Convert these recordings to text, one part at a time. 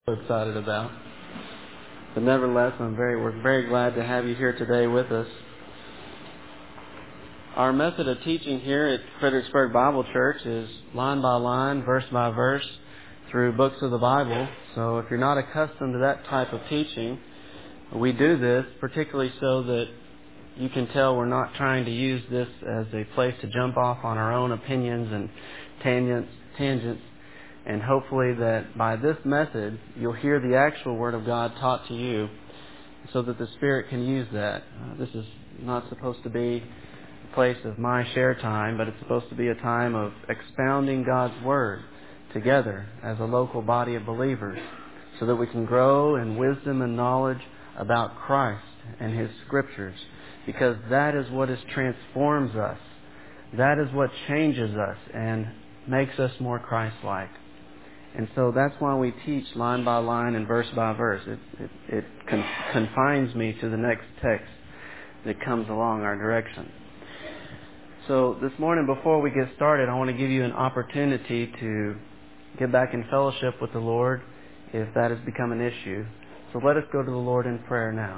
Excited about. But nevertheless, we're very glad to have you here today with us. Our method of teaching here at Fredericksburg Bible Church is line by line, verse by verse, through books of the Bible. So if you're not accustomed to that type of teaching, we do this particularly so that you can tell we're not trying to use this as a place to jump off on our own opinions and tangents. And hopefully that by this method, you'll hear the actual Word of God taught to you so that the Spirit can use that. This is not supposed to be a place of my share time, but it's supposed to be a time of expounding God's Word together as a local body of believers so that we can grow in wisdom and knowledge about Christ and His Scriptures, because that is what transforms us. That is what changes us and makes us more Christ-like. And so that's why we teach line by line and verse by verse. It confines me to the next text that comes along our direction. So this morning, before we get started, I want to give you an opportunity to get back in fellowship with the Lord if that has become an issue. So let us go to the Lord in prayer now.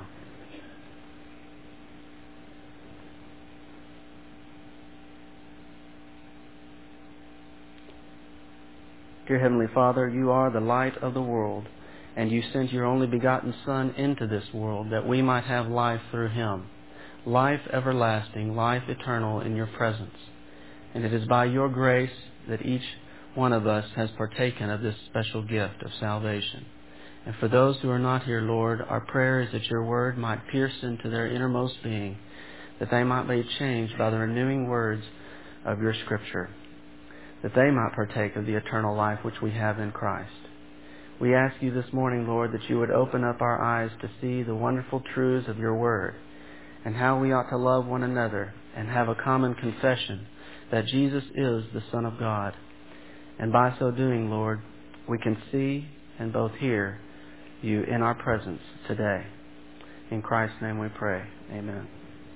Dear Heavenly Father, you are the light of the world, and you sent your only begotten Son into this world that we might have life through Him, life everlasting, life eternal in your presence. And it is by your grace that each one of us has partaken of this special gift of salvation. And for those who are not here, Lord, our prayer is that your word might pierce into their innermost being, that they might be changed by the renewing words of your Scripture, that they might partake of the eternal life which we have in Christ. We ask you this morning, Lord, that you would open up our eyes to see the wonderful truths of your word and how we ought to love one another and have a common confession that Jesus is the Son of God. And by so doing, Lord, we can see and both hear you in our presence today. In Christ's name we pray. Amen.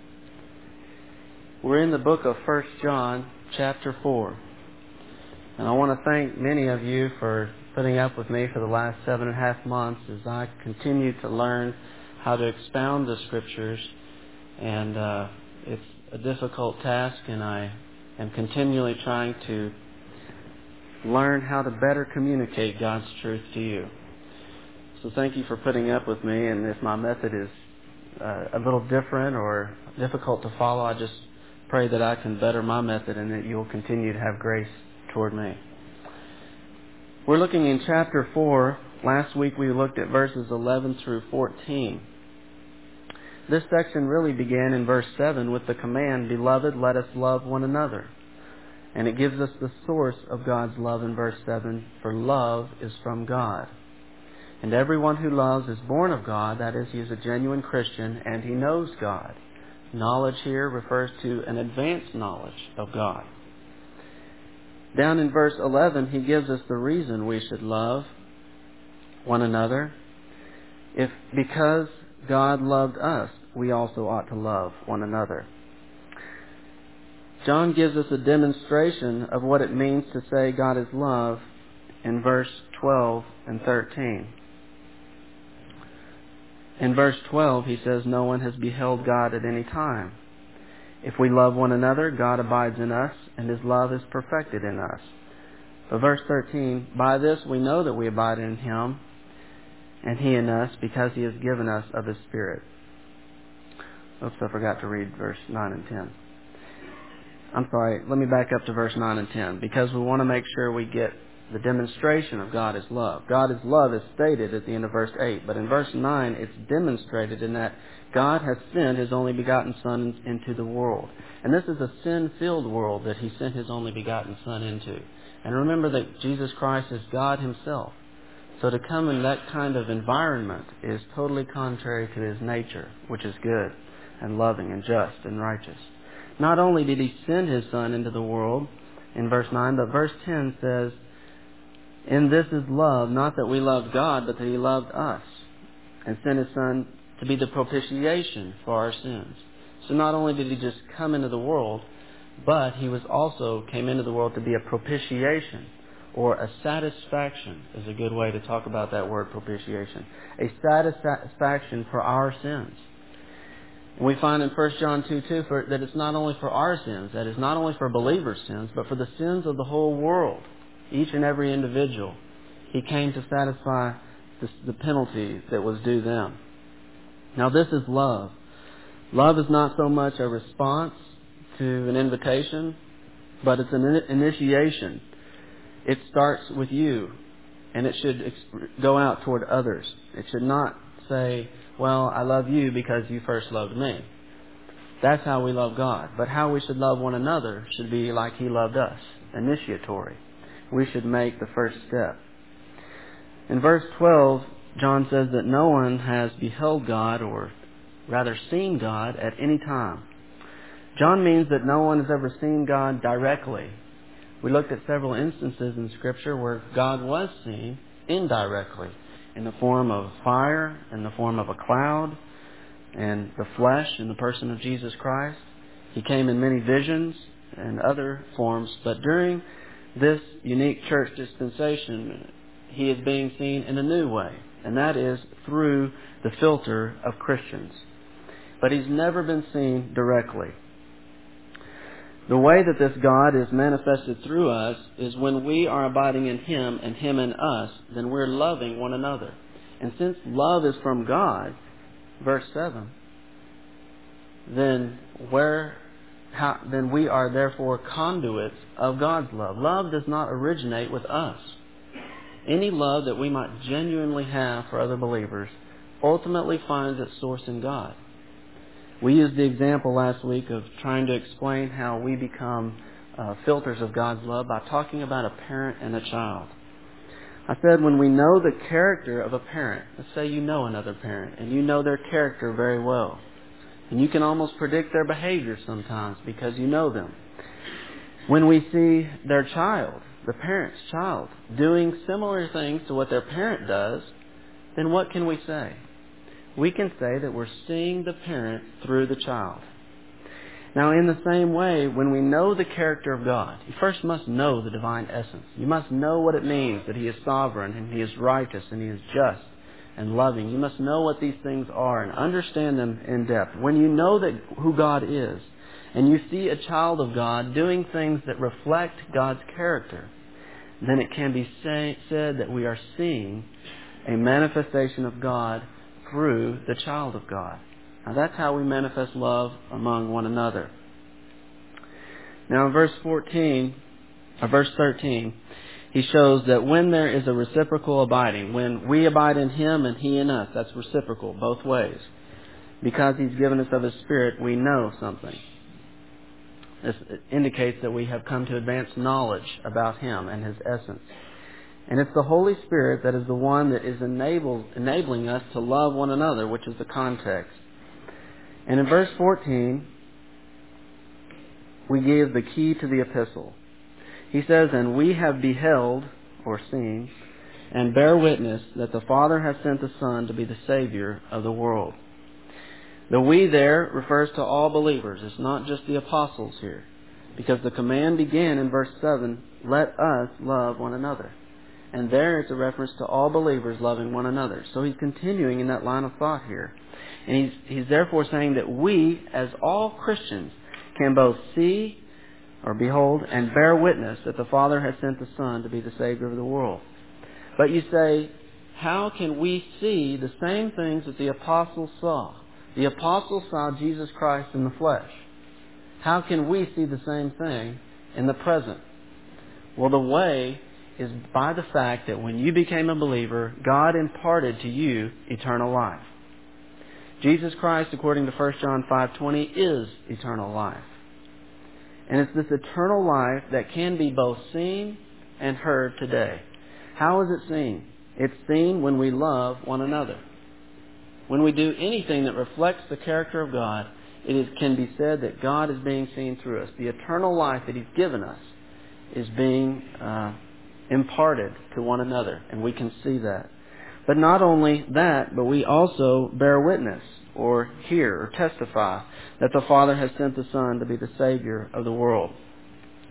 We're in the book of 1 John, chapter 4. And I want to thank many of you for putting up with me for the last 7.5 months as I continue to learn how to expound the Scriptures. And it's a difficult task, and I am continually trying to learn how to better communicate God's truth to you. So thank you for putting up with me, and if my method is a little different or difficult to follow, I just pray that I can better my method and that you will continue to have grace toward me. We're looking in chapter 4. Last week we looked at verses 11 through 14. This section really began in verse 7 with the command, "Beloved, let us love one another." And it gives us the source of God's love in verse 7, "For love is from God. And everyone who loves is born of God," that is, he is a genuine Christian, "and he knows God." Knowledge here refers to an advanced knowledge of God. Down in verse 11, he gives us the reason we should love one another. Because God loved us, we also ought to love one another. John gives us a demonstration of what it means to say God is love in verse 12 and 13. In verse 12, he says, "No one has beheld God at any time. If we love one another, God abides in us, and His love is perfected in us." But verse 13, "By this we know that we abide in Him, and He in us, because He has given us of His Spirit." Oops, I forgot to read verse 9 and 10. I'm sorry, let me back up to verse 9 and 10, because we want to make sure we get the demonstration of God is love. God is love is stated at the end of verse 8, but in verse 9 it's demonstrated in that God has sent His only begotten Son into the world. And this is a sin-filled world that He sent His only begotten Son into. And remember that Jesus Christ is God Himself. So to come in that kind of environment is totally contrary to His nature, which is good and loving and just and righteous. Not only did He send His Son into the world in verse 9, but verse 10 says, "In this is love, not that we loved God, but that He loved us and sent His Son to be the propitiation for our sins." So not only did He just come into the world, but He was also came into the world to be a propitiation. or a satisfaction is a good way to talk about that word propitiation. A satisfaction for our sins. And we find in 1 John 2:2 that it's not only for our sins, that is not only for believers' sins, but for the sins of the whole world, each and every individual. He came to satisfy the penalty that was due them. Now this is love. Love is not so much a response to an invitation, but it's an initiation. It starts with you, and it should go out toward others. It should not say, well, I love you because you first loved me. That's how we love God. But how we should love one another should be like He loved us, initiatory. We should make the first step. In verse 12, John says that no one has beheld God, or rather seen God, at any time. John means that no one has ever seen God directly. We looked at several instances in Scripture where God was seen indirectly, in the form of fire, in the form of a cloud, and the flesh in the person of Jesus Christ. He came in many visions and other forms, but during this unique church dispensation, He is being seen in a new way, and that is through the filter of Christians. But He's never been seen directly. The way that this God is manifested through us is when we are abiding in Him and Him in us, then we're loving one another. And since love is from God, verse 7, then we are therefore conduits of God's love. Love does not originate with us. Any love that we might genuinely have for other believers ultimately finds its source in God. We used the example last week of trying to explain how we become filters of God's love by talking about a parent and a child. I said when we know the character of a parent, let's say you know another parent and you know their character very well, and you can almost predict their behavior sometimes because you know them. When we see their child, the parent's child, doing similar things to what their parent does, then what can we say? We can say that we're seeing the parent through the child. Now, in the same way, when we know the character of God, you first must know the divine essence. You must know what it means that He is sovereign and He is righteous and He is just and loving. You must know what these things are and understand them in depth. When you know who God is and you see a child of God doing things that reflect God's character, then it can be said that we are seeing a manifestation of God through the child of God. Now that's how we manifest love among one another. Now in verse 13, he shows that when there is a reciprocal abiding, when we abide in Him and He in us, that's reciprocal both ways. Because He's given us of His Spirit, we know something. This indicates that we have come to advanced knowledge about Him and His essence. And it's the Holy Spirit that is the one that is enabling us to love one another, which is the context. And in verse 14, we give the key to the epistle. He says, and we have beheld, or seen, and bear witness that the Father has sent the Son to be the Savior of the world. The we there refers to all believers. It's not just the apostles here. Because the command began in verse 7, let us love one another. And there it's a reference to all believers loving one another. So he's continuing in that line of thought here. And he's therefore saying that we, as all Christians, can both see or behold and bear witness that the Father has sent the Son to be the Savior of the world. But you say, how can we see the same things that the apostles saw? The apostles saw Jesus Christ in the flesh. How can we see the same thing in the present? Well, the way is by the fact that when you became a believer, God imparted to you eternal life. Jesus Christ, according to 1 John 5:20, is eternal life. And it's this eternal life that can be both seen and heard today. How is it seen? It's seen when we love one another. When we do anything that reflects the character of God, can be said that God is being seen through us. The eternal life that He's given us is being imparted to one another, and we can see that. But not only that, but we also bear witness, or hear, or testify that the Father has sent the Son to be the Savior of the world.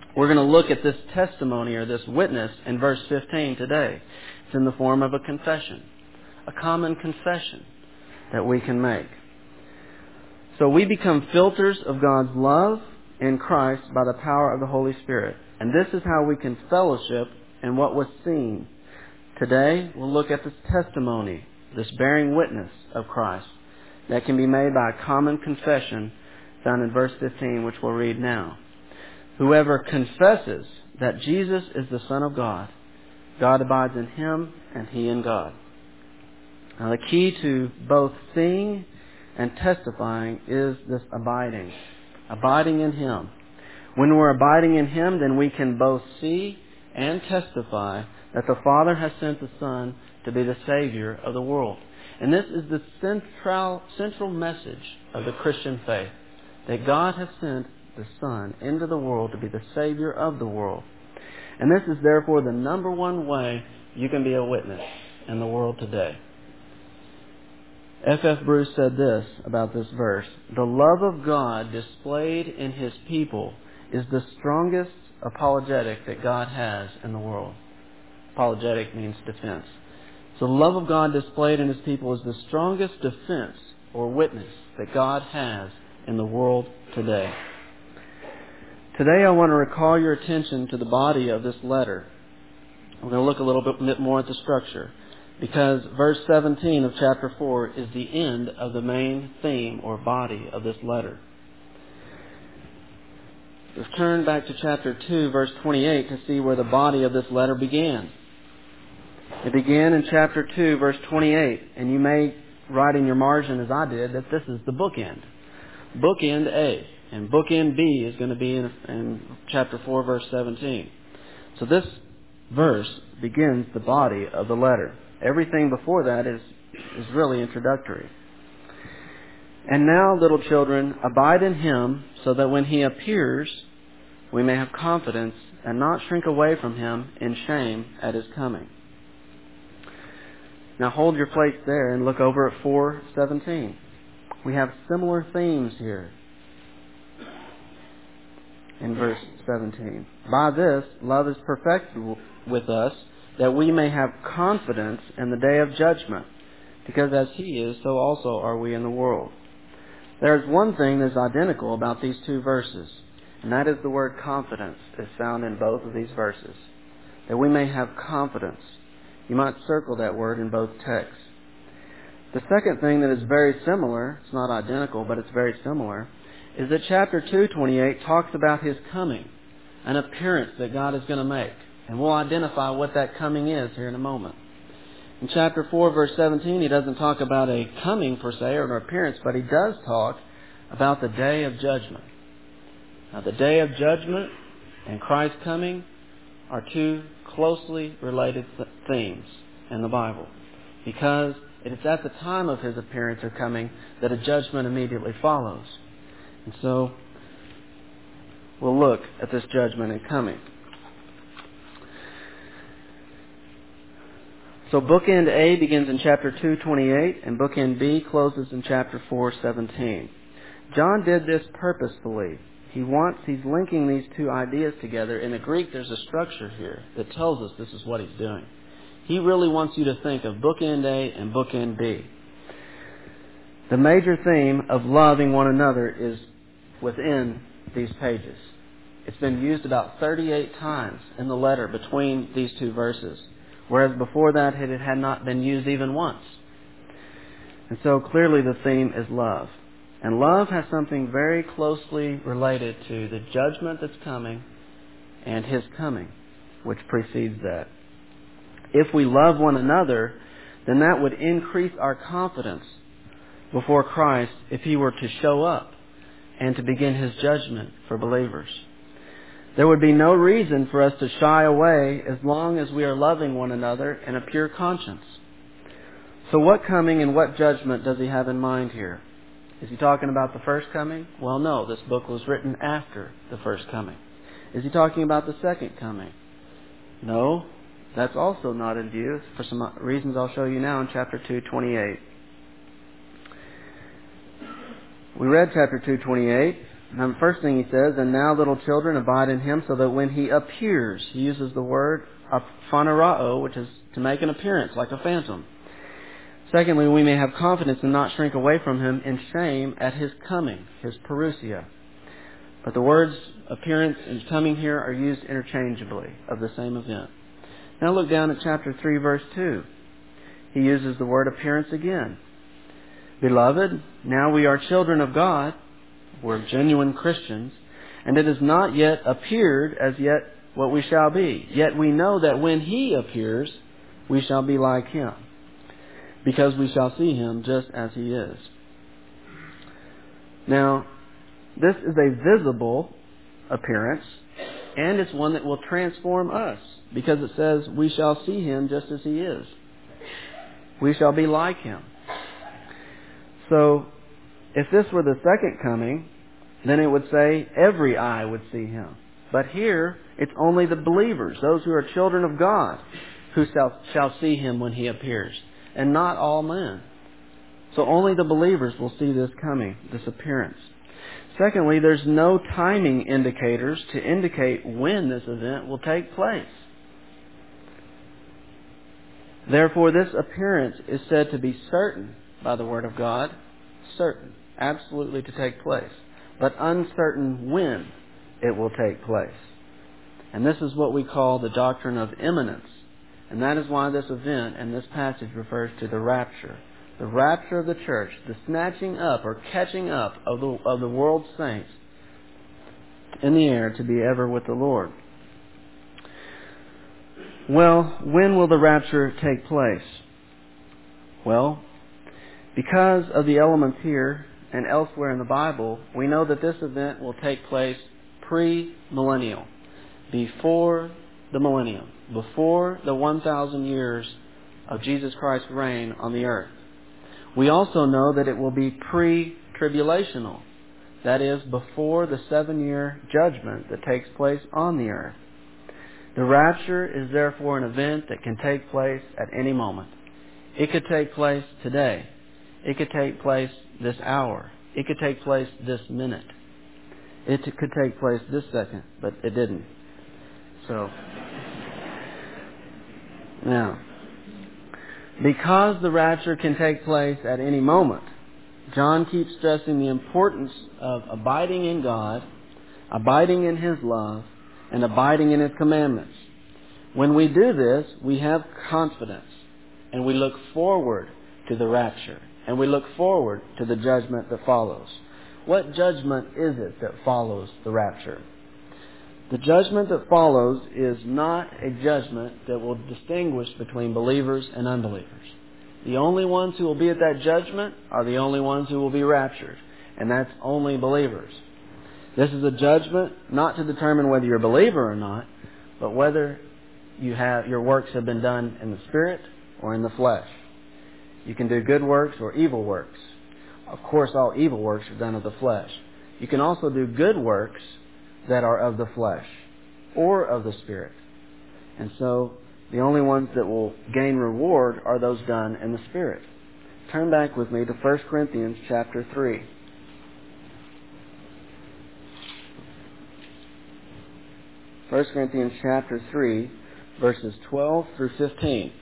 We're going to look at this testimony or this witness in verse 15 today. It's in the form of a confession, a common confession that we can make. So we become filters of God's love in Christ by the power of the Holy Spirit. And this is how we can fellowship in what was seen. Today, we'll look at this testimony, this bearing witness of Christ, that can be made by a common confession found in verse 15, which we'll read now. Whoever confesses that Jesus is the Son of God, God abides in him and he in God. Now, the key to both seeing and testifying is this abiding in him. When we're abiding in him, then we can both see and testify that the Father has sent the Son to be the Savior of the world. And this is the central message of the Christian faith, that God has sent the Son into the world to be the Savior of the world. And this is therefore the number one way you can be a witness in the world today. F.F. Bruce said this about this verse: the love of God displayed in His people is the strongest apologetic that God has in the world. Apologetic means defense. So the love of God displayed in His people is the strongest defense or witness that God has in the world today. Today I want to recall your attention to the body of this letter. We're going to look a little bit more at the structure, because verse 17 of chapter 4 is the end of the main theme or body of this letter. Let's turn back to chapter 2, verse 28 to see where the body of this letter began. It began in chapter 2, verse 28, and you may write in your margin, as I did, that this is the bookend. Bookend A, and bookend B is going to be in chapter 4, verse 17. So this verse begins the body of the letter. Everything before that is really introductory. And now, little children, abide in Him, so that when He appears, we may have confidence and not shrink away from Him in shame at His coming. Now hold your place there and look over at 4:17. We have similar themes here in verse 17. By this, love is perfected with us, that we may have confidence in the day of judgment, because as He is, so also are we in the world. There is one thing that is identical about these two verses, and that is the word confidence is found in both of these verses. That we may have confidence. You might circle that word in both texts. The second thing that is very similar, it's not identical, but it's very similar, is that chapter 2:28 talks about His coming, an appearance that God is going to make. And we'll identify what that coming is here in a moment. In chapter 4, verse 17, He doesn't talk about a coming per se or an appearance, but He does talk about the day of judgment. Now, the day of judgment and Christ's coming are two closely related themes in the Bible, because it is at the time of His appearance or coming that a judgment immediately follows. And so, we'll look at this judgment and coming. So bookend A begins in chapter 2:28, and bookend B closes in chapter 4:17. John did this purposefully. He's linking these two ideas together. In the Greek, there's a structure here that tells us this is what he's doing. He really wants you to think of bookend A and bookend B. The major theme of loving one another is within these pages. It's been used about 38 times in the letter between these two verses, whereas before that it had not been used even once. And so clearly the theme is love. And love has something very closely related to the judgment that's coming and His coming, which precedes that. If we love one another, then that would increase our confidence before Christ if He were to show up and to begin His judgment for believers. There would be no reason for us to shy away as long as we are loving one another in a pure conscience. So what coming and what judgment does He have in mind here? Is He talking about the first coming? Well, no, this book was written after the first coming. Is He talking about the second coming? No, that's also not in view, for some reasons I'll show you now in chapter 2:28. We read chapter 2:28. Now, the first thing he says, and now little children abide in him, so that when he appears, he uses the word phanerao, which is to make an appearance, like a phantom. Secondly, we may have confidence and not shrink away from him in shame at his coming, his parousia. But the words appearance and coming here are used interchangeably of the same event. Now look down at chapter 3, verse 2. He uses the word appearance again. Beloved, now we are children of God. We're genuine Christians. And it has not yet appeared as yet what we shall be. Yet we know that when he appears, we shall be like him, because we shall see him just as he is. Now, this is a visible appearance, and it's one that will transform us, because it says we shall see him just as he is. We shall be like him. So, if this were the second coming, then it would say every eye would see him. But here, it's only the believers, those who are children of God, who shall see him when he appears, and not all men. So only the believers will see this coming, this appearance. Secondly, there's no timing indicators to indicate when this event will take place. Therefore, this appearance is said to be certain by the Word of God, certain, absolutely to take place, but uncertain when it will take place. And this is what we call the doctrine of imminence. And that is why this event and this passage refers to the rapture. The rapture of the church, the snatching up or catching up of the world's saints in the air to be ever with the Lord. Well, when will the rapture take place? Well, because of the elements here and elsewhere in the Bible, we know that this event will take place pre-millennial, before the millennium, before the 1,000 years of Jesus Christ's reign on the earth. We also know that it will be pre-tribulational, that is, before the 7-year judgment that takes place on the earth. The rapture is therefore an event that can take place at any moment. It could take place today. It could take place this hour. It could take place this minute. It could take place this second, but it didn't. So, now, because the rapture can take place at any moment, John keeps stressing the importance of abiding in God, abiding in His love, and abiding in His commandments. When we do this, we have confidence, and we look forward to the rapture, and we look forward to the judgment that follows. What judgment is it that follows the rapture? The judgment that follows is not a judgment that will distinguish between believers and unbelievers. The only ones who will be at that judgment are the only ones who will be raptured, and that's only believers. This is a judgment not to determine whether you're a believer or not, but whether your works have been done in the Spirit or in the flesh. You can do good works or evil works. Of course, all evil works are done of the flesh. You can also do good works that are of the flesh or of the Spirit. And so, the only ones that will gain reward are those done in the Spirit. Turn back with me to 1 Corinthians chapter 3. 1 Corinthians chapter 3, verses 12 through 15.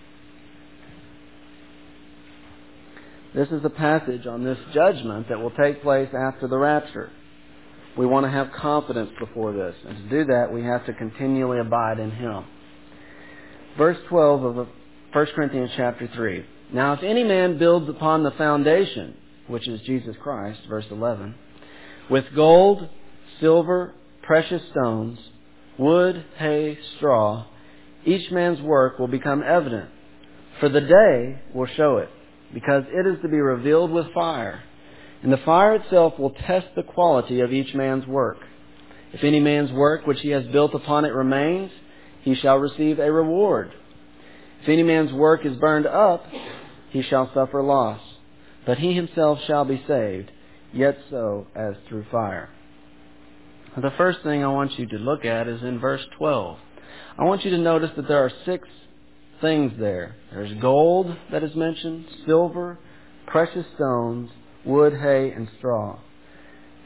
This is a passage on this judgment that will take place after the rapture. We want to have confidence before this. And to do that, we have to continually abide in Him. Verse 12 of 1 Corinthians chapter 3. Now if any man builds upon the foundation, which is Jesus Christ, verse 11, with gold, silver, precious stones, wood, hay, straw, each man's work will become evident, for the day will show it, because it is to be revealed with fire. And the fire itself will test the quality of each man's work. If any man's work which he has built upon it remains, he shall receive a reward. If any man's work is burned up, he shall suffer loss. But he himself shall be saved, yet so as through fire. The first thing I want you to look at is in verse 12. I want you to notice that there are 6 things there. There's gold that is mentioned, silver, precious stones, wood, hay, and straw.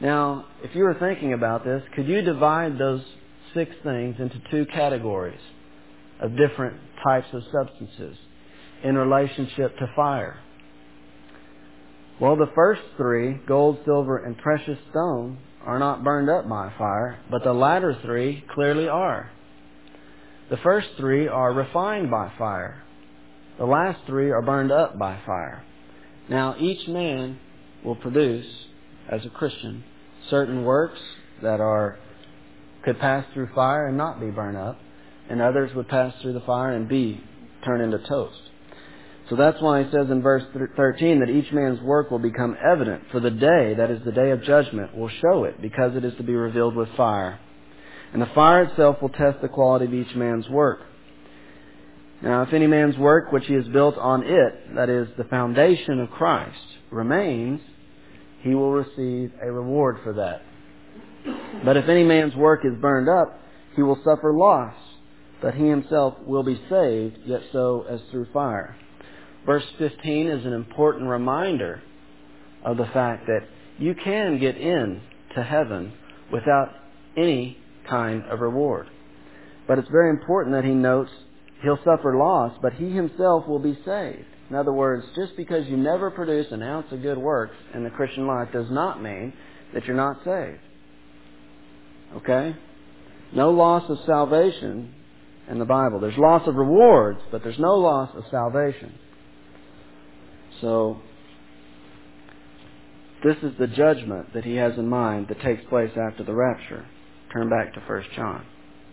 Now, if you were thinking about this, could you divide those 6 things into 2 categories of different types of substances in relationship to fire? Well, the first 3, gold, silver, and precious stone, are not burned up by fire, but the latter 3 clearly are. The first 3 are refined by fire. The last 3 are burned up by fire. Now, each man will produce, as a Christian, certain works that could pass through fire and not be burned up, and others would pass through the fire and be turned into toast. So that's why he says in verse 13 that each man's work will become evident, for the day, that is the day of judgment, will show it, because it is to be revealed with fire. And the fire itself will test the quality of each man's work. Now, if any man's work which he has built on it, that is, the foundation of Christ, remains, he will receive a reward for that. But if any man's work is burned up, he will suffer loss, but he himself will be saved, yet so as through fire. Verse 15 is an important reminder of the fact that you can get into heaven without any kind of reward. But it's very important that he notes he'll suffer loss, but he himself will be saved. In other words, just because you never produce an ounce of good works in the Christian life does not mean that you're not saved. Okay? No loss of salvation in the Bible. There's loss of rewards, but there's no loss of salvation. So, this is the judgment that he has in mind that takes place after the rapture. Turn back to 1 John.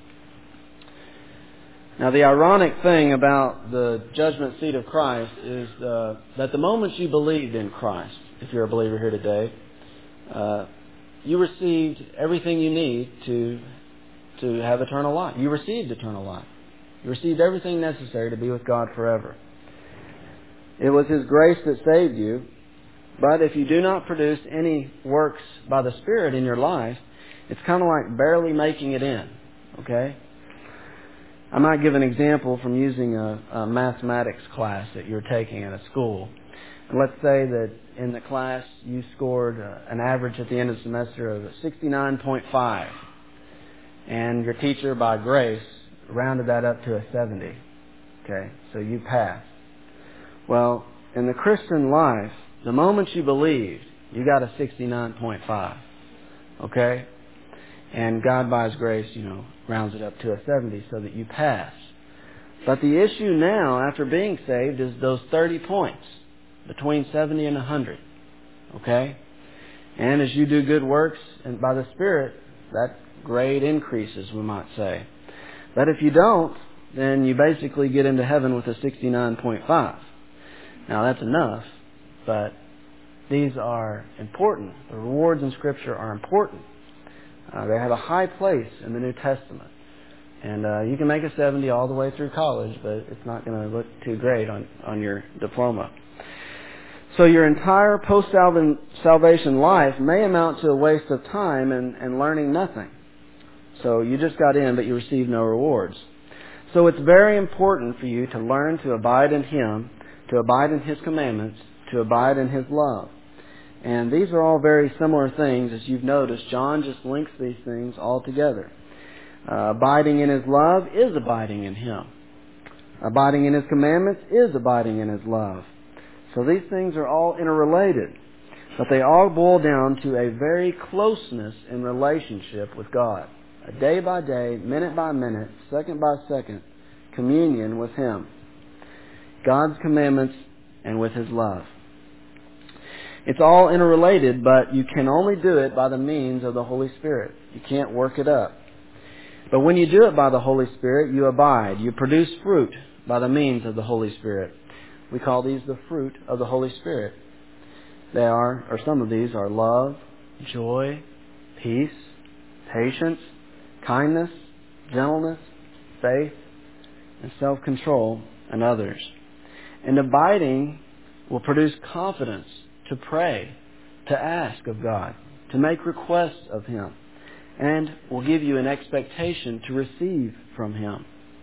Now, the ironic thing about the judgment seat of Christ is that the moment you believed in Christ, if you're a believer here today, you received everything you need to have eternal life. You received eternal life. You received everything necessary to be with God forever. It was His grace that saved you, but if you do not produce any works by the Spirit in your life, it's kind of like barely making it in. Okay? I might give an example from using a mathematics class that you're taking at a school. And let's say that in the class you scored an average at the end of the semester of 69.5. And your teacher, by grace, rounded that up to a 70. Okay? So you passed. Well, in the Christian life, the moment you believed, you got a 69.5. Okay? And God, by His grace, rounds it up to a 70 so that you pass. But the issue now, after being saved, is those 30 points between 70 and 100. Okay? And as you do good works and by the Spirit, that grade increases, we might say. But if you don't, then you basically get into heaven with a 69.5. Now, that's enough, but these are important. The rewards in Scripture are important. They have a high place in the New Testament. And you can make a 70 all the way through college, but it's not going to look too great on your diploma. So your entire post-salvation life may amount to a waste of time and learning nothing. So you just got in, but you received no rewards. So it's very important for you to learn to abide in Him, to abide in His commandments, to abide in His love. And these are all very similar things. As you've noticed, John just links these things all together. Abiding in His love is abiding in Him. Abiding in His commandments is abiding in His love. So these things are all interrelated. But they all boil down to a very closeness in relationship with God. A day by day, minute by minute, second by second communion with Him. God's commandments and with His love. It's all interrelated, but you can only do it by the means of the Holy Spirit. You can't work it up. But when you do it by the Holy Spirit, you abide. You produce fruit by the means of the Holy Spirit. We call these the fruit of the Holy Spirit. They are, or some of these are love, joy, peace, patience, kindness, gentleness, faith, and self-control, and others. And abiding will produce confidence to pray, to ask of God, to make requests of Him, and will give you an expectation to receive from Him.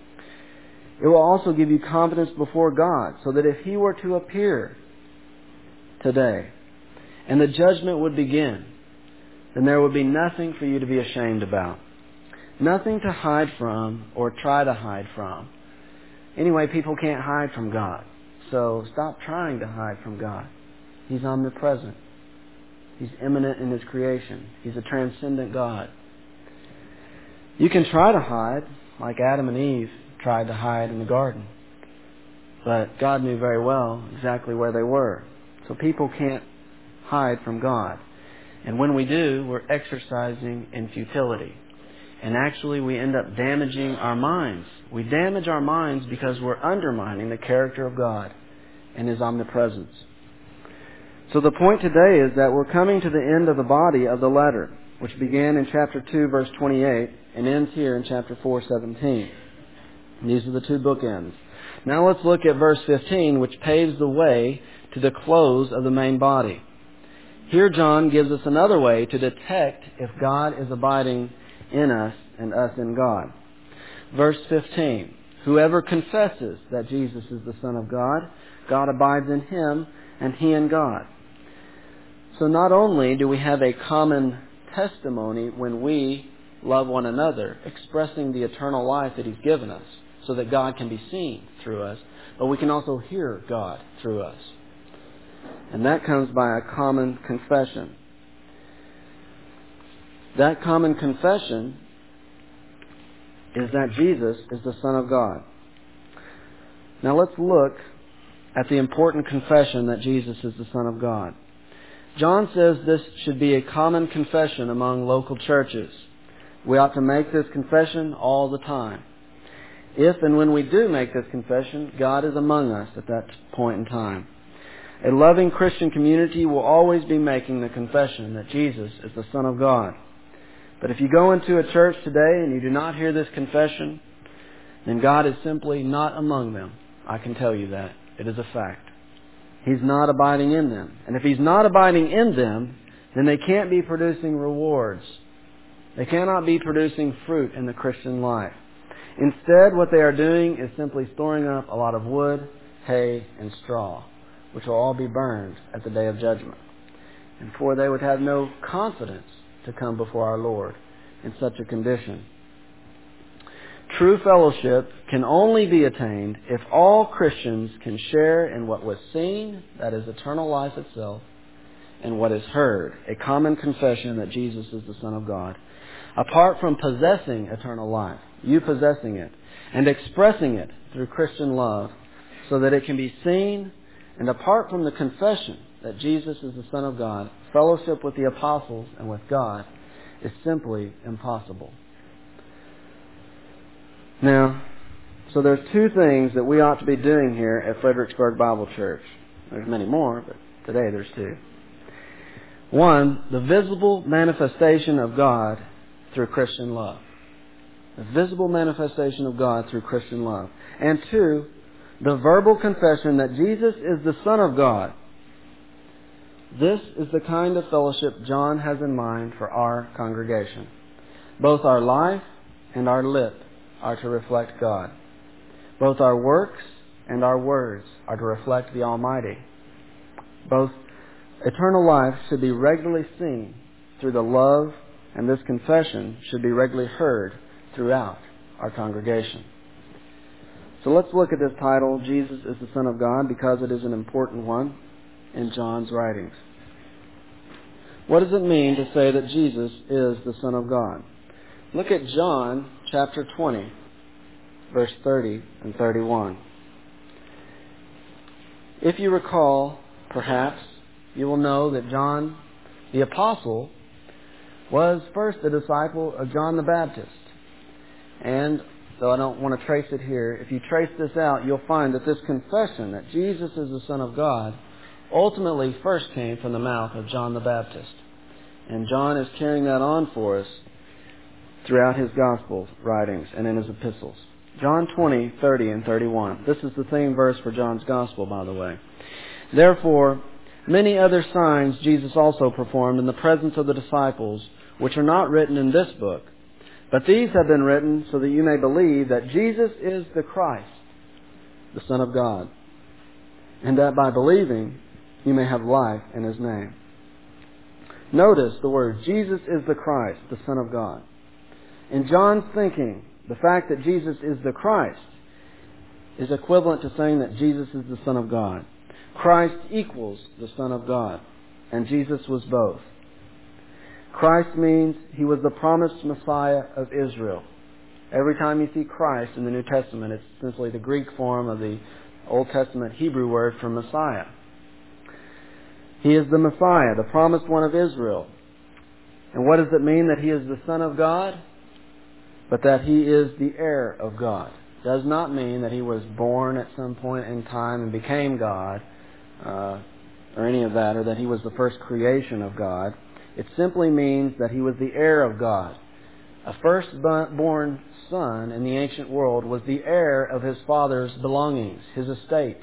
It will also give you confidence before God, so that if He were to appear today, and the judgment would begin, then there would be nothing for you to be ashamed about. Nothing to hide from or try to hide from. Anyway, people can't hide from God. So stop trying to hide from God. He's omnipresent. He's immanent in His creation. He's a transcendent God. You can try to hide, like Adam and Eve tried to hide in the garden. But God knew very well exactly where they were. So people can't hide from God. And when we do, we're exercising in futility. And actually we end up damaging our minds. We damage our minds because we're undermining the character of God and His omnipresence. So the point today is that we're coming to the end of the body of the letter, which began in chapter 2, verse 28, and ends here in chapter 4, 17. And these are the two bookends. Now let's look at verse 15, which paves the way to the close of the main body. Here John gives us another way to detect if God is abiding in us and us in God. Verse 15, whoever confesses that Jesus is the Son of God, God abides in him and he in God. So not only do we have a common testimony when we love one another, expressing the eternal life that He's given us, so that God can be seen through us, but we can also hear God through us. And that comes by a common confession. That common confession is that Jesus is the Son of God. Now let's look at the important confession that Jesus is the Son of God. John says this should be a common confession among local churches. We ought to make this confession all the time. If and when we do make this confession, God is among us at that point in time. A loving Christian community will always be making the confession that Jesus is the Son of God. But if you go into a church today and you do not hear this confession, then God is simply not among them. I can tell you that. It is a fact. He's not abiding in them. And if He's not abiding in them, then they can't be producing rewards. They cannot be producing fruit in the Christian life. Instead, what they are doing is simply storing up a lot of wood, hay, and straw, which will all be burned at the day of judgment. And for they would have no confidence to come before our Lord in such a condition. True fellowship can only be attained if all Christians can share in what was seen, that is eternal life itself, and what is heard, a common confession that Jesus is the Son of God. Apart from possessing eternal life, you possessing it, and expressing it through Christian love so that it can be seen, and apart from the confession that Jesus is the Son of God, fellowship with the apostles and with God is simply impossible. Now, so there's two things that we ought to be doing here at Fredericksburg Bible Church. There's many more, but today there's two. One, the visible manifestation of God through Christian love. The visible manifestation of God through Christian love. And two, the verbal confession that Jesus is the Son of God. This is the kind of fellowship John has in mind for our congregation. Both our life and our lip are to reflect God. Both our works and our words are to reflect the Almighty. Both eternal life should be regularly seen through the love, and this confession should be regularly heard throughout our congregation. So let's look at this title, Jesus is the Son of God, because it is an important one in John's writings. What does it mean to say that Jesus is the Son of God? Look at John chapter 20, verse 30 and 31. If you recall, perhaps, you will know that John the Apostle was first a disciple of John the Baptist. And, though I don't want to trace it here, if you trace this out, you'll find that this confession that Jesus is the Son of God ultimately first came from the mouth of John the Baptist. And John is carrying that on for us throughout his gospel writings and in his epistles. John 20, 30 and 31. This is the theme verse for John's gospel, by the way. Therefore, many other signs Jesus also performed in the presence of the disciples, which are not written in this book. But these have been written so that you may believe that Jesus is the Christ, the Son of God, and that by believing you may have life in His name. Notice the word, Jesus is the Christ, the Son of God. In John's thinking, the fact that Jesus is the Christ is equivalent to saying that Jesus is the Son of God. Christ equals the Son of God, and Jesus was both. Christ means He was the promised Messiah of Israel. Every time you see Christ in the New Testament, it's simply the Greek form of the Old Testament Hebrew word for Messiah. He is the Messiah, the promised one of Israel. And what does it mean that He is the Son of God? But that He is the heir of God. Does not mean that He was born at some point in time and became God, or any of that, or that He was the first creation of God. It simply means that He was the heir of God. A firstborn son in the ancient world was the heir of his father's belongings, his estate.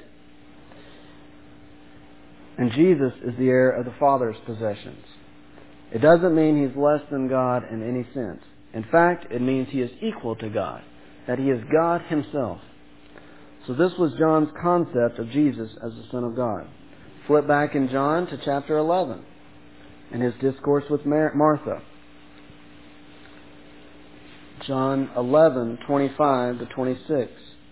And Jesus is the heir of the Father's possessions. It doesn't mean He's less than God in any sense. In fact, it means He is equal to God, that He is God Himself. So this was John's concept of Jesus as the Son of God. Flip back in John to chapter 11 in His discourse with Martha. John 11:25 to 26.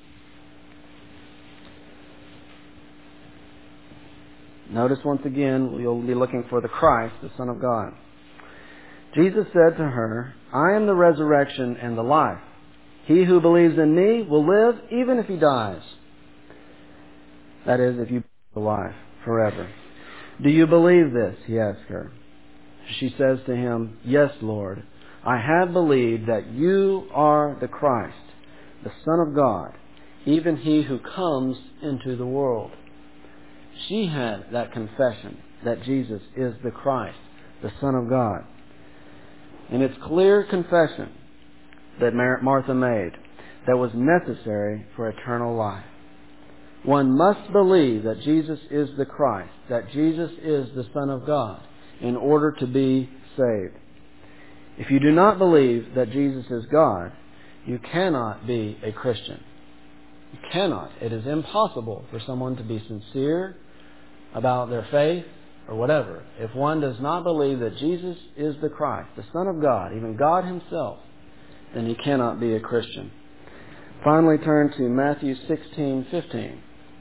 Notice once again, you'll be looking for the Christ, the Son of God. Jesus said to her, I am the resurrection and the life. He who believes in me will live even if he dies. That is, if you believe life forever. Do you believe this? He asked her. She says to him, Yes, Lord. I have believed that you are the Christ, the Son of God, even He who comes into the world. She had that confession that Jesus is the Christ, the Son of God. And it's clear confession that Martha made that was necessary for eternal life. One must believe that Jesus is the Christ, that Jesus is the Son of God, in order to be saved. If you do not believe that Jesus is God, you cannot be a Christian. You cannot. It is impossible for someone to be sincere about their faith or whatever. If one does not believe that Jesus is the Christ, the Son of God, even God Himself, then he cannot be a Christian. Finally, turn to Matthew 16:15.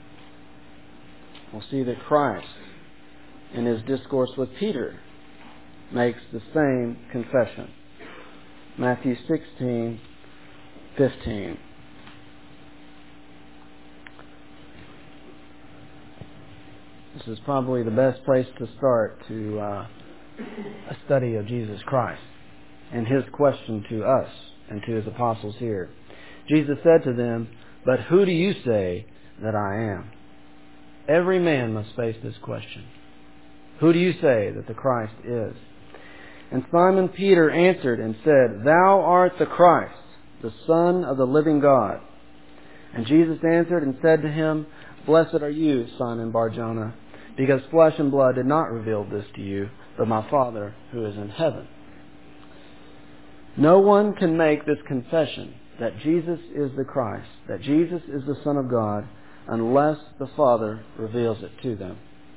We'll see that Christ, in His discourse with Peter, makes the same confession. Matthew 16:15. This is probably the best place to start to a study of Jesus Christ and His question to us and to His apostles here. Jesus said to them, But who do you say that I am? Every man must face this question. Who do you say that the Christ is? And Simon Peter answered and said, Thou art the Christ, the Son of the living God. And Jesus answered and said to him, Blessed are you, Simon Bar-Jonah, because flesh and blood did not reveal this to you, but my Father who is in heaven. No one can make this confession that Jesus is the Christ, that Jesus is the Son of God, unless the Father reveals it to them.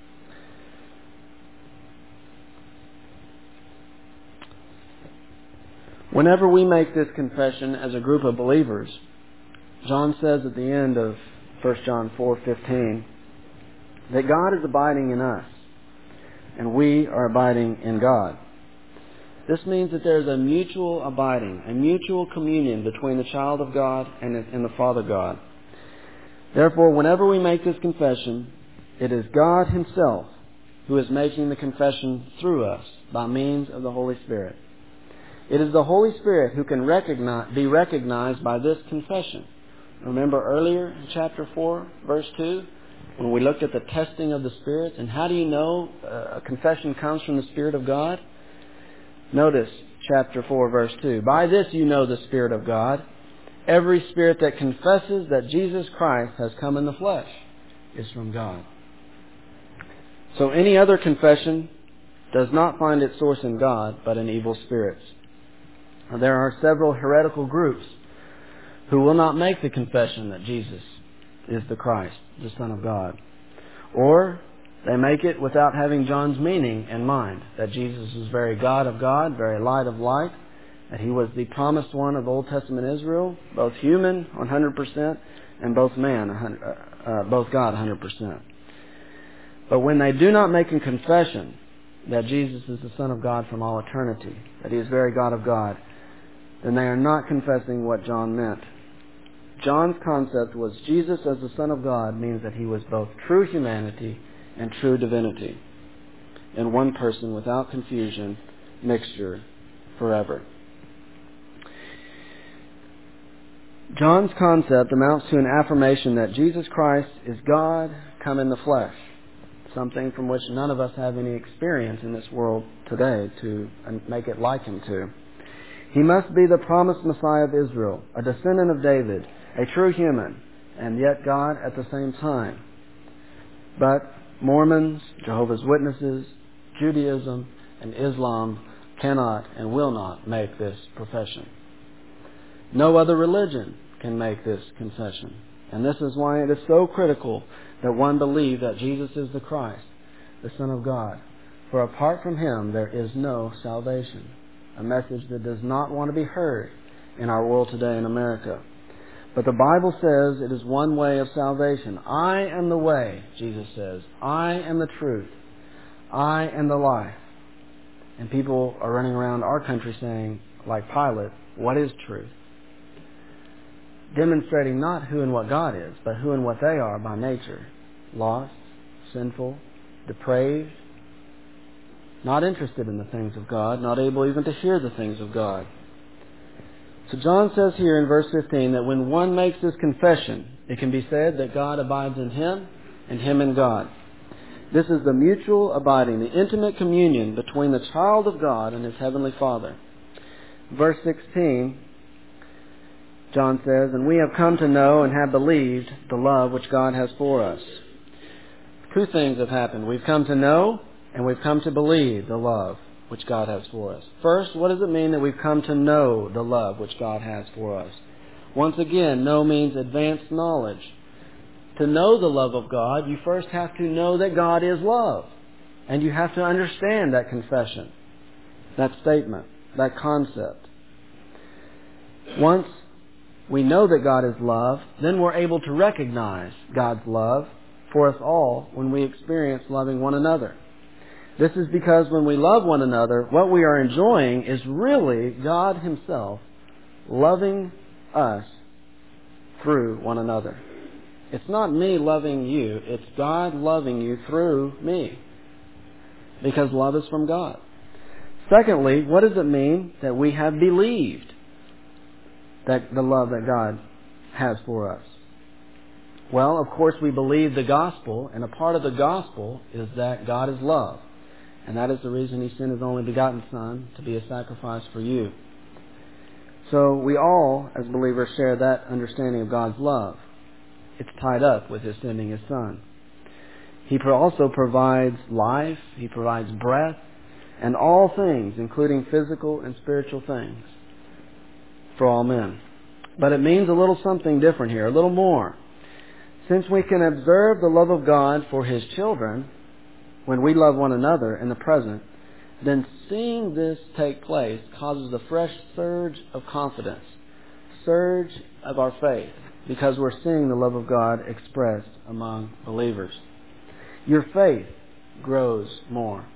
Whenever we make this confession as a group of believers, John says at the end of 1 John 4:15 that God is abiding in us and we are abiding in God. This means that there is a mutual abiding, a mutual communion between the child of God and the Father God. Therefore, whenever we make this confession, it is God Himself who is making the confession through us by means of the Holy Spirit. It is the Holy Spirit who can be recognized by this confession. Remember earlier in chapter 4, verse 2, when we looked at the testing of the Spirit, and how do you know a confession comes from the Spirit of God? Notice chapter 4, verse 2. By this you know the Spirit of God. Every spirit that confesses that Jesus Christ has come in the flesh is from God. So any other confession does not find its source in God, but in evil spirits. Now, there are several heretical groups who will not make the confession that Jesus is the Christ, the Son of God. Or They make it without having John's meaning in mind, that Jesus is very God of God, very light of light, that He was the promised one of Old Testament Israel, both human 100% and both man, both God 100%. But when they do not make a confession that Jesus is the Son of God from all eternity, that He is very God of God, then they are not confessing what John meant. John's concept was Jesus as the Son of God means that He was both true humanity and true divinity in one person without confusion, mixture, forever. John's concept amounts to an affirmation that Jesus Christ is God come in the flesh, something from which none of us have any experience in this world today to make it like Him to. He must be the promised Messiah of Israel, a descendant of David, a true human, and yet God at the same time. But Mormons, Jehovah's Witnesses, Judaism, and Islam cannot and will not make this profession. No other religion can make this confession. And this is why it is so critical that one believe that Jesus is the Christ, the Son of God. For apart from Him, there is no salvation. A message that does not want to be heard in our world today in America. But the Bible says it is one way of salvation. I am the way, Jesus says. I am the truth. I am the life. And people are running around our country saying, like Pilate, what is truth? Demonstrating not who and what God is, but who and what they are by nature. Lost, sinful, depraved, not interested in the things of God, not able even to hear the things of God. So John says here in verse 15 that when one makes this confession, it can be said that God abides in him and him in God. This is the mutual abiding, the intimate communion between the child of God and his heavenly Father. Verse 16, John says, and we have come to know and have believed the love which God has for us. Two things have happened. We've come to know and we've come to believe the love which God has for us. First, what does it mean that we've come to know the love which God has for us? Once again, know means advanced knowledge. To know the love of God, you first have to know that God is love. And you have to understand that confession, that statement, that concept. Once we know that God is love, then we're able to recognize God's love for us all when we experience loving one another. This is because when we love one another, what we are enjoying is really God Himself loving us through one another. It's not me loving you, it's God loving you through me. Because love is from God. Secondly, what does it mean that we have believed that the love that God has for us? Well, of course, we believe the gospel, and a part of the gospel is that God is love. And that is the reason He sent His only begotten Son to be a sacrifice for you. So we all, as believers, share that understanding of God's love. It's tied up with His sending His Son. He also provides life, He provides breath, and all things, including physical and spiritual things, for all men. But it means a little something different here, a little more. Since we can observe the love of God for His children when we love one another in the present, then seeing this take place causes a fresh surge of confidence, surge of our faith, because we're seeing the love of God expressed among believers. Your faith grows more.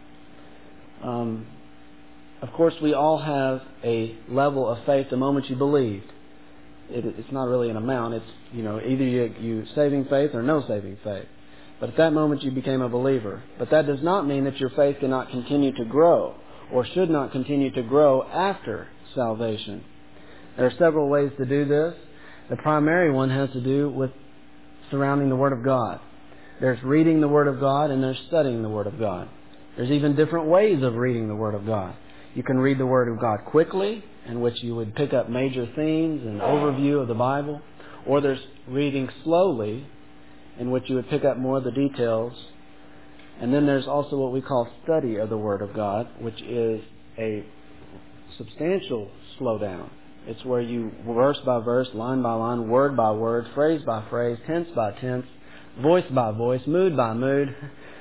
Of course, we all have a level of faith the moment you believed. It's not really an amount. It's, either you saving faith or no saving faith. But at that moment you became a believer. But that does not mean that your faith cannot continue to grow or should not continue to grow after salvation. There are several ways to do this. The primary one has to do with surrounding the Word of God. There's reading the Word of God and there's studying the Word of God. There's even different ways of reading the Word of God. You can read the Word of God quickly, in which you would pick up major themes and overview of the Bible. Or there's reading slowly, in which you would pick up more of the details. And then there's also what we call study of the Word of God, which is a substantial slowdown. It's where you, verse by verse, line by line, word by word, phrase by phrase, tense by tense, voice by voice, mood by mood,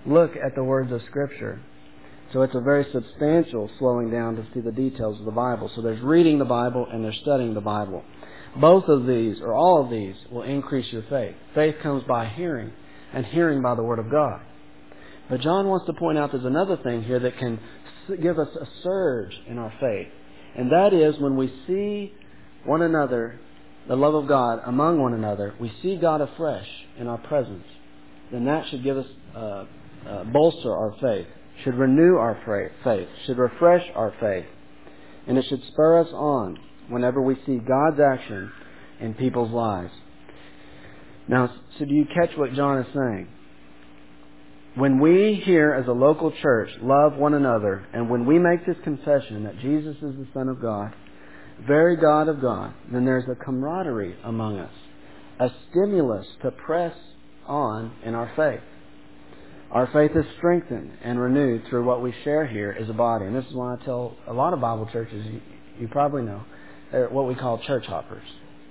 look at the words of Scripture. So it's a very substantial slowing down to see the details of the Bible. So there's reading the Bible and there's studying the Bible. Both of these, or all of these, will increase your faith. Faith comes by hearing, and hearing by the Word of God. But John wants to point out there's another thing here that can give us a surge in our faith. And that is when we see one another, the love of God among one another, we see God afresh in our presence. Then that should give us, bolster our faith, should renew our faith, should refresh our faith. And it should spur us on whenever we see God's action in people's lives. Now, so do you catch what John is saying? When we here as a local church love one another, and when we make this confession that Jesus is the Son of God, very God of God, then there's a camaraderie among us, a stimulus to press on in our faith. Our faith is strengthened and renewed through what we share here as a body. And this is why I tell a lot of Bible churches, you probably know, they're what we call church hoppers.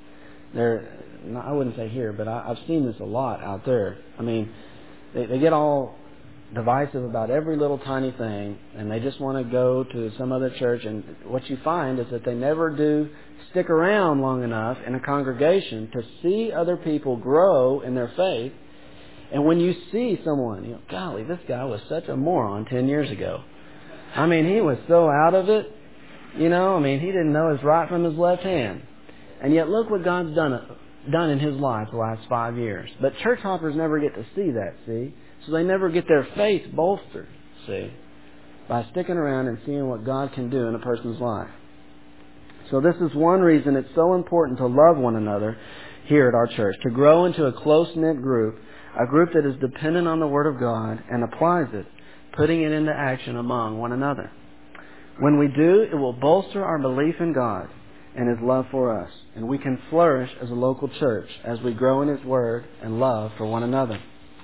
I wouldn't say here, but I've seen this a lot out there. I mean, they get all divisive about every little tiny thing, and they just want to go to some other church. And what you find is that they never do stick around long enough in a congregation to see other people grow in their faith. And when you see someone, golly, this guy was such a moron 10 years ago. I mean, he was so out of it. He didn't know his right from his left hand. And yet look what God's done in his life the last 5 years. But church hoppers never get to see that, see? So they never get their faith bolstered, see? By sticking around and seeing what God can do in a person's life. So this is one reason it's so important to love one another here at our church. To grow into a close-knit group, a group that is dependent on the Word of God and applies it, putting it into action among one another. When we do, it will bolster our belief in God and His love for us. And we can flourish as a local church as we grow in His Word and love for one another.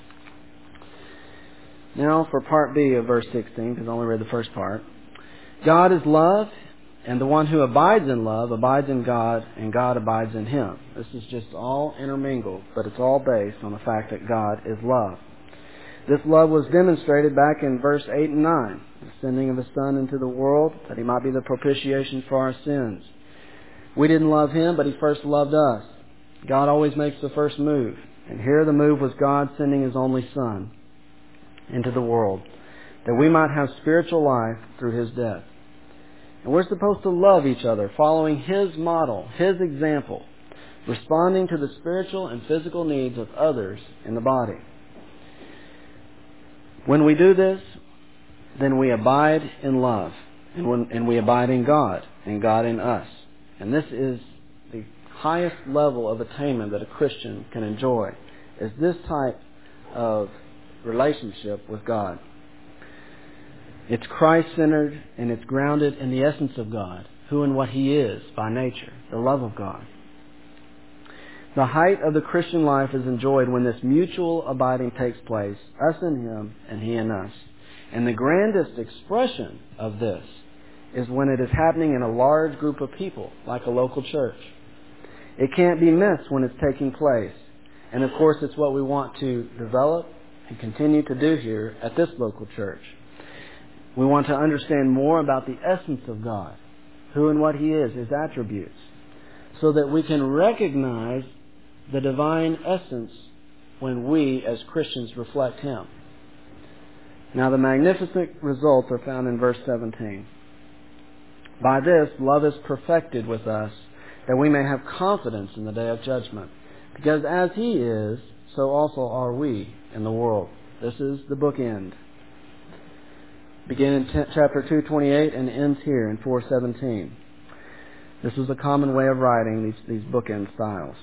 Now for part B of verse 16, because I only read the first part. God is love, and the one who abides in love abides in God, and God abides in him. This is just all intermingled, but it's all based on the fact that God is love. This love was demonstrated back in verse 8 and 9, the sending of His Son into the world, that He might be the propitiation for our sins. We didn't love Him, but He first loved us. God always makes the first move. And here the move was God sending His only Son into the world, that we might have spiritual life through His death. And we're supposed to love each other, following His model, His example, responding to the spiritual and physical needs of others in the body. When we do this, then we abide in love, and we abide in God, and God in us. And this is the highest level of attainment that a Christian can enjoy, is this type of relationship with God. It's Christ-centered, and it's grounded in the essence of God, who and what He is by nature, the love of God. The height of the Christian life is enjoyed when this mutual abiding takes place, us in Him and He in us. And the grandest expression of this is when it is happening in a large group of people, like a local church. It can't be missed when it's taking place. And of course, it's what we want to develop and continue to do here at this local church. We want to understand more about the essence of God, who and what He is, His attributes, so that we can recognize the divine essence when we as Christians reflect Him. Now the magnificent results are found in verse 17. By this, love is perfected with us, that we may have confidence in the day of judgment. Because as He is, so also are we in the world. This is the bookend. Begin in chapter 2:28 and ends here in 4:17. This was a common way of writing these bookend styles.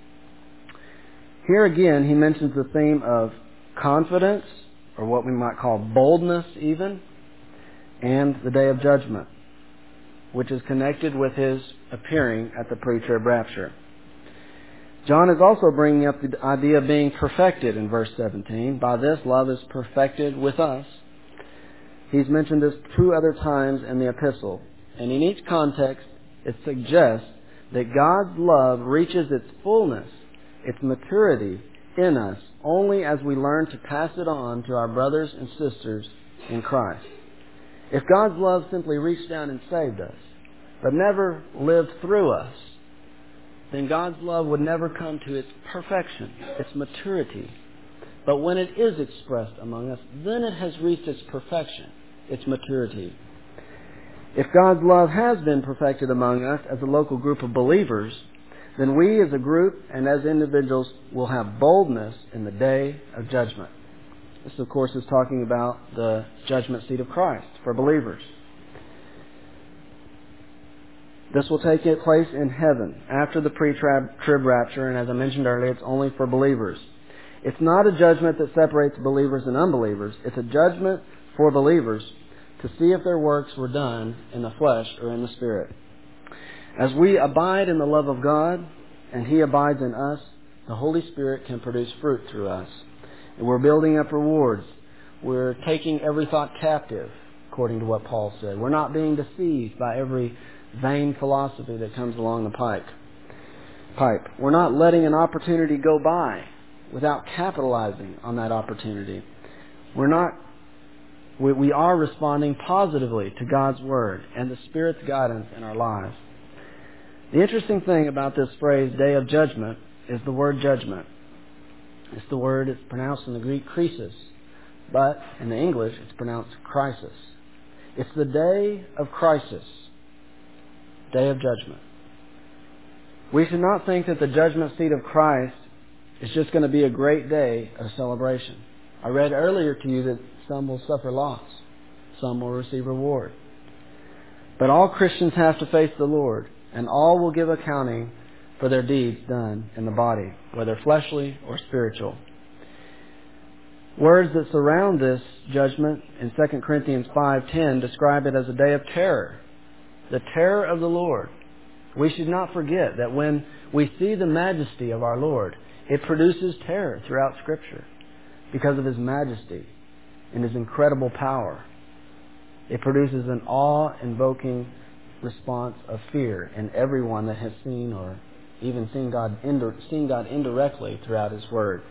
Here again, he mentions the theme of confidence, or what we might call boldness even, and the day of judgment, which is connected with His appearing at the pre-trib rapture. John is also bringing up the idea of being perfected in verse 17. By this, love is perfected with us. He's mentioned this 2 other times in the epistle, and in each context, it suggests that God's love reaches its fullness, its maturity, in us only as we learn to pass it on to our brothers and sisters in Christ. If God's love simply reached down and saved us, but never lived through us, then God's love would never come to its perfection, its maturity. But when it is expressed among us, then it has reached its perfection, its maturity. If God's love has been perfected among us as a local group of believers, then we as a group and as individuals will have boldness in the day of judgment. This, of course, is talking about the judgment seat of Christ for believers. This will take place in heaven after the pre-trib rapture, and as I mentioned earlier, it's only for believers. It's not a judgment that separates believers and unbelievers. It's a judgment for believers to see if their works were done in the flesh or in the Spirit. As we abide in the love of God and He abides in us, the Holy Spirit can produce fruit through us. And we're building up rewards. We're taking every thought captive, according to what Paul said. We're not being deceived by every vain philosophy that comes along the pipe. We're not letting an opportunity go by without capitalizing on that opportunity. We are responding positively to God's Word and the Spirit's guidance in our lives. The interesting thing about this phrase, day of judgment, is the word judgment. It's the word, it's pronounced in the Greek krisis, but in the English it's pronounced crisis. It's the day of crisis, day of judgment. We should not think that the judgment seat of Christ is just going to be a great day of celebration. I read earlier to you that some will suffer loss, some will receive reward. But all Christians have to face the Lord, and all will give accounting for their deeds done in the body, whether fleshly or spiritual. Words that surround this judgment in 2 Corinthians 5:10 describe it as a day of terror, the terror of the Lord. We should not forget that when we see the majesty of our Lord, it produces terror throughout Scripture because of His majesty and His incredible power. It produces an awe-invoking response of fear in everyone that has seen or even seen God indirectly throughout His Word.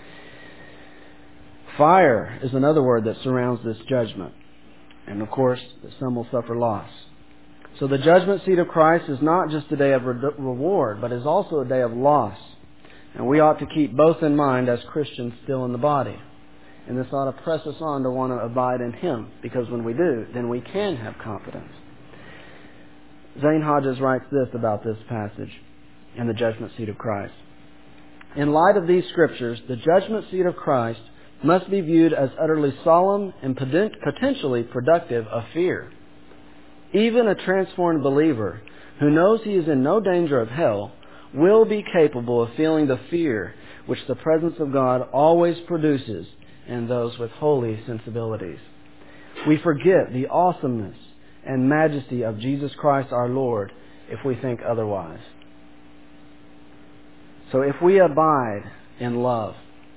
Fire is another word that surrounds this judgment. And of course, that some will suffer loss. So the judgment seat of Christ is not just a day of reward, but is also a day of loss. And we ought to keep both in mind as Christians still in the body. And this ought to press us on to want to abide in Him, because when we do, then we can have confidence. Zane Hodges writes this about this passage and the judgment seat of Christ. In light of these Scriptures, the judgment seat of Christ must be viewed as utterly solemn and potentially productive of fear. Even a transformed believer who knows he is in no danger of hell will be capable of feeling the fear which the presence of God always produces in those with holy sensibilities. We forget the awesomeness and majesty of Jesus Christ our Lord if we think otherwise. So if we abide in love,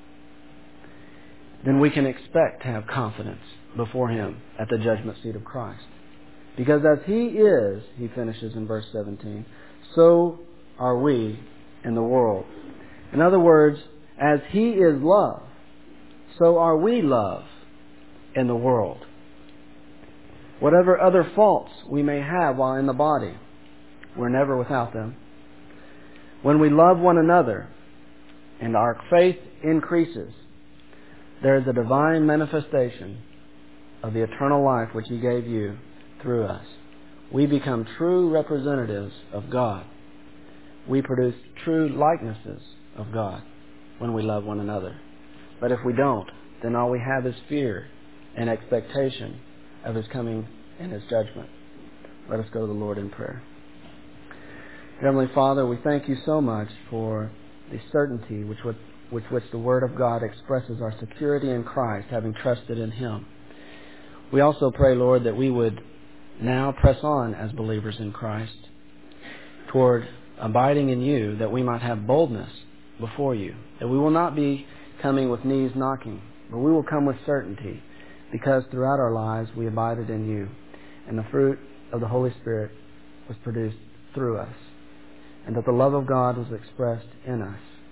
then we can expect to have confidence before Him at the judgment seat of Christ. Because as He is, he finishes in verse 17, so are we in the world. In other words, as He is love, so are we love in the world. Whatever other faults we may have while in the body, we're never without them. When we love one another and our faith increases, there is a divine manifestation of the eternal life which He gave you through us. We become true representatives of God. We produce true likenesses of God when we love one another. But if we don't, then all we have is fear and expectation of His coming and His judgment. Let us go to the Lord in prayer. Heavenly Father, we thank You so much for the certainty with which the Word of God expresses our security in Christ, having trusted in Him. We also pray, Lord, that we would now press on as believers in Christ toward abiding in You, that we might have boldness before You, that we will not be coming with knees knocking, but we will come with certainty, because throughout our lives we abided in You, and the fruit of the Holy Spirit was produced through us, and that the love of God was expressed in us,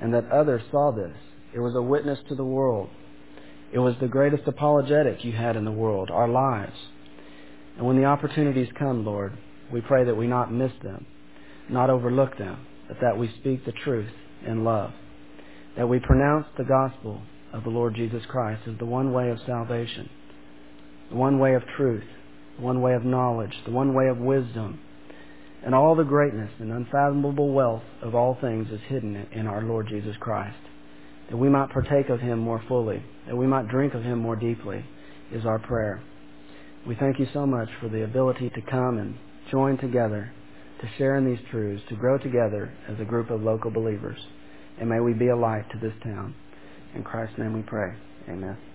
and that others saw this. It was a witness to the world. It was the greatest apologetic you had in the world, our lives. And when the opportunities come, Lord, we pray that we not miss them, not overlook them, but that we speak the truth in love, that we pronounce the gospel of the Lord Jesus Christ as the one way of salvation, the one way of truth, the one way of knowledge, the one way of wisdom, and all the greatness and unfathomable wealth of all things is hidden in our Lord Jesus Christ. That we might partake of Him more fully, that we might drink of Him more deeply, is our prayer. We thank you so much for the ability to come and join together, to share in these truths, to grow together as a group of local believers. And may we be a light to this town. In Christ's name we pray. Amen.